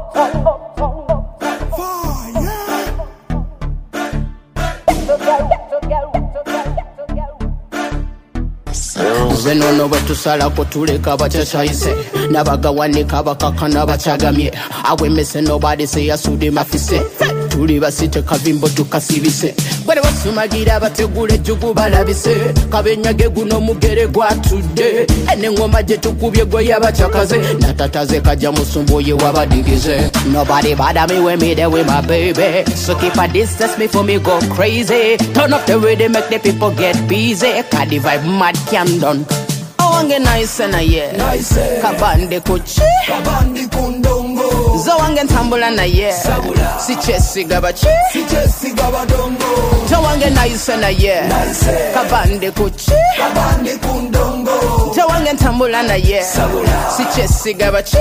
Zenono wetusalako tuleka bachachaise nabagawanika bakakana bachagamye awemese nobody say asudi mafise tuli basite kavimbo tukasibise bale basumagira bategule jugu balabise kabenyage guno mugere gwatudde ene ngoma je tukubye gwe yabachakaze natataze kaja musumbuye wabadigize nobody bother me when me there with my baby so keep a distance me for me go crazy turn up the rhythm make the people get busy cause the vibe mad can done wange nice na ye nice kabande kuchi kabande kundongo zo wange tambula na ye sabula si chesi gabachi dongo zo wange nice na ye nice kabande kuchi kabande kundongo zo wange tambula na ye sabula si chesi gabachi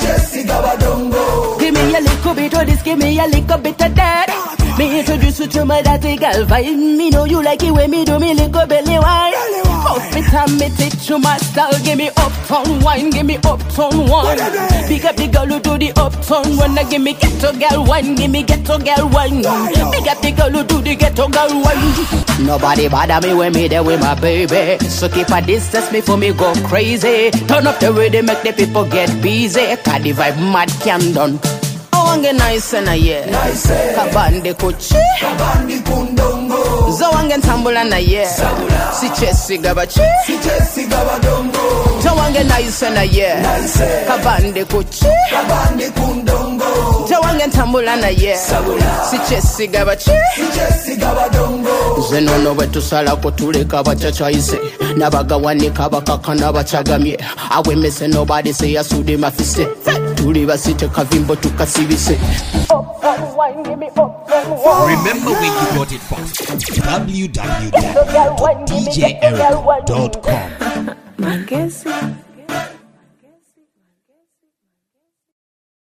dongo give me a little bit of this give me a little bit of that me introduce you to my daddy girl vibe me know you like it when me do me little belly wine off me time me teach you my style give me uptown wine give me uptown wine big up the girl who do the uptown one give me ghetto girl wine give me ghetto girl wine big up the girl who do the ghetto girl wine nobody bother me when me there with my baby so keep a distance me for me go crazy turn up the rhythm make the people get busy cause the vibe mad can done wange nice na ye nice kabande kuchi kabande kundongo zo wange tambula na ye sabula si chesi gabachi dongo zo wange nice na ye nice kabande kuchi kabande kundongo zo wange tambula na ye sabula si chesi gabachi dongo zenono wetusala ko tuleka bachachaise nabagawanika bakakana bachagamye awemese nobody say asudi mafise tuli basite kavimbo tukasibise remember where you got it from www.djeric.com